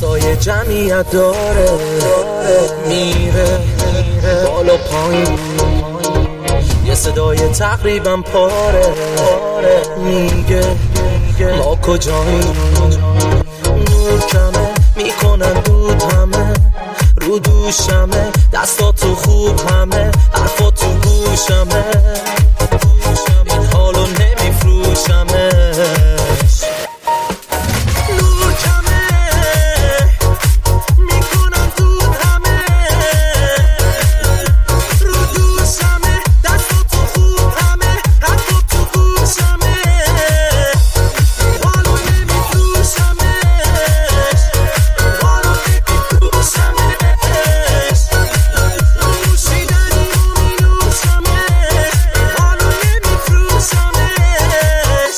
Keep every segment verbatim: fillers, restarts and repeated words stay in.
سایه جمعیت داره میره بالا پایین، یه صدای تقریبا پاره میگه ما کجاییم. نور کمه میکنن دود همه رو دوشمه، دستاتو خوب همه حرفاتو گوشمه، این حالو نمیفروشمش. نور کمه میکنن دود همه رو دوشمه، دستاتو خوب همه حرفاتو گوشمه، این حالو نمیفروشمش، این حالو نمیفروشمش. نوشیدنی رو مینوشمش، این حالو نمیفروشمش.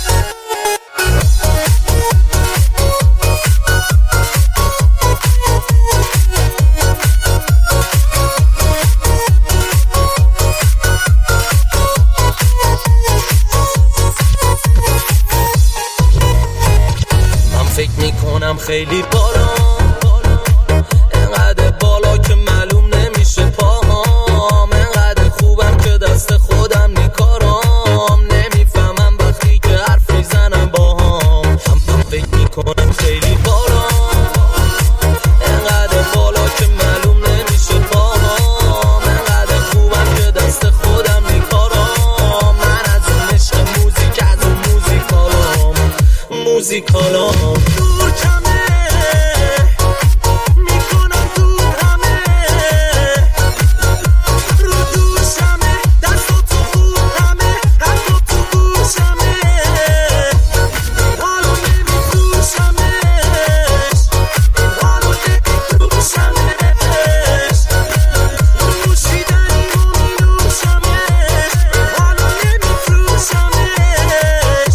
من فکر میکنم خیلی بالا، انقدر بالا که معلوم نمیشه پاهام، انقدر خوبم که دست خودم نیکارم، نمیفهمم وقتی که حرف میزنم باهام. من فکر میکنم خیلی بالا، انقدر بالا که معلوم نمیشه پاهام، انقدر خوبم که دست خودم نیکارم. من از اون عشق موزیک، از اون موزیکالام موزیکالام. نور کمه میکنم دود همه رو دوشمه، دستاتو خوب همه حرفاتو گوشمه، حالو نمیفروشمش، حالو نمیفروشمش. نوشیدنی رو مینوشمش، حالو نمیفروشمش.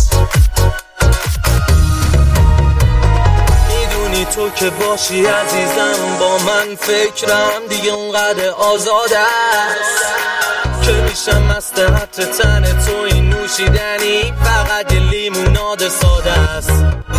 میدونی تو که باشی عزیزم، با من فکرم دیگه اونقدر آزاده است که میشم مست عطر تن تو. این نوشیدنی فقط یه لیموناد ساده است.